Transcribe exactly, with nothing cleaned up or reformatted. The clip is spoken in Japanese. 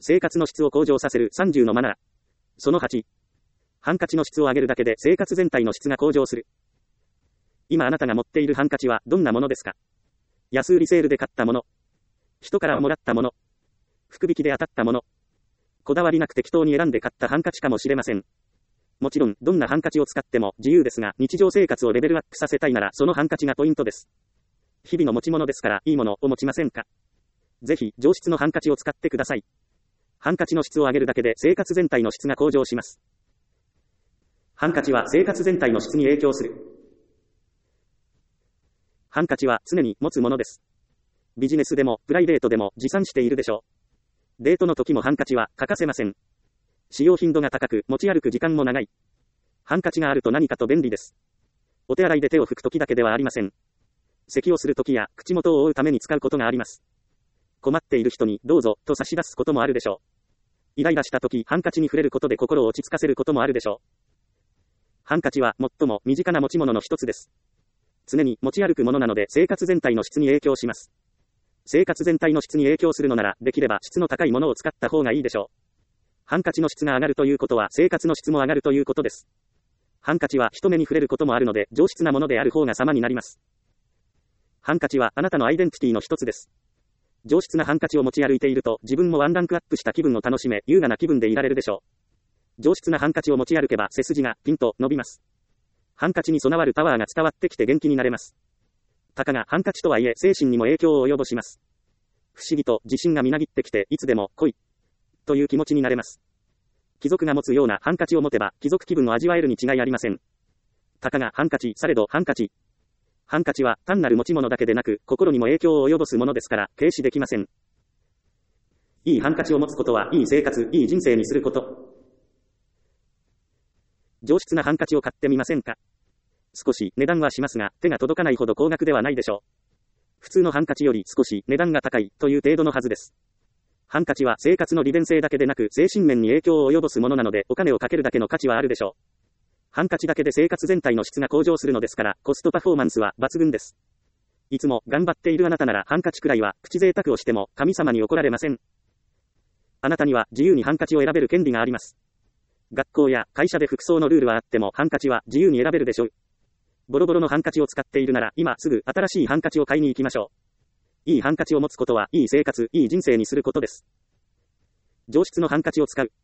生活の質を向上させるさんじゅうのマナー。そのはち。ハンカチの質を上げるだけで生活全体の質が向上する。今あなたが持っているハンカチはどんなものですか？安売りセールで買ったもの。人からもらったもの。福引きで当たったもの。こだわりなく適当に選んで買ったハンカチかもしれません。もちろん、どんなハンカチを使っても自由ですが、日常生活をレベルアップさせたいならそのハンカチがポイントです。日々の持ち物ですから、いいものを持ちませんか？ぜひ、上質のハンカチを使ってください。ハンカチの質を上げるだけで生活全体の質が向上します。ハンカチは生活全体の質に影響する。ハンカチは常に持つものです。ビジネスでもプライベートでも持参しているでしょう。デートの時もハンカチは欠かせません。使用頻度が高く、持ち歩く時間も長い。ハンカチがあると何かと便利です。お手洗いで手を拭く時だけではありません。咳をする時や口元を覆うために使うことがあります。困っている人にどうぞと差し出すこともあるでしょう。イライラした時、ハンカチに触れることで心を落ち着かせることもあるでしょう。ハンカチは最も身近な持ち物の一つです。常に持ち歩くものなので生活全体の質に影響します。生活全体の質に影響するのなら、できれば質の高いものを使った方がいいでしょう。ハンカチの質が上がるということは生活の質も上がるということです。ハンカチは人目に触れることもあるので上質なものである方が様になります。ハンカチはあなたのアイデンティティの一つです。上質なハンカチを持ち歩いていると自分もワンランクアップした気分を楽しめ優雅な気分でいられるでしょう。上質なハンカチを持ち歩けば背筋がピンと伸びます。ハンカチに備わるパワーが伝わってきて元気になれます。たかがハンカチとはいえ精神にも影響を及ぼします。不思議と自信がみなぎってきていつでも来いという気持ちになれます。貴族が持つようなハンカチを持てば貴族気分を味わえるに違いありません。たかがハンカチされどハンカチ。ハンカチは単なる持ち物だけでなく心にも影響を及ぼすものですから軽視できません。いいハンカチを持つことはいい生活、いい人生にすること。上質なハンカチを買ってみませんか？少し値段はしますが手が届かないほど高額ではないでしょう。普通のハンカチより少し値段が高いという程度のはずです。ハンカチは生活の利便性だけでなく精神面に影響を及ぼすものなのでお金をかけるだけの価値はあるでしょう。ハンカチだけで生活全体の質が向上するのですからコストパフォーマンスは抜群です。いつも頑張っているあなたならハンカチくらいはプチ贅沢をしても神様に怒られません。あなたには自由にハンカチを選べる権利があります。学校や会社で服装のルールはあってもハンカチは自由に選べるでしょう。ボロボロのハンカチを使っているなら今すぐ新しいハンカチを買いに行きましょう。いいハンカチを持つことはいい生活、いい人生にすることです。上質のハンカチを使う。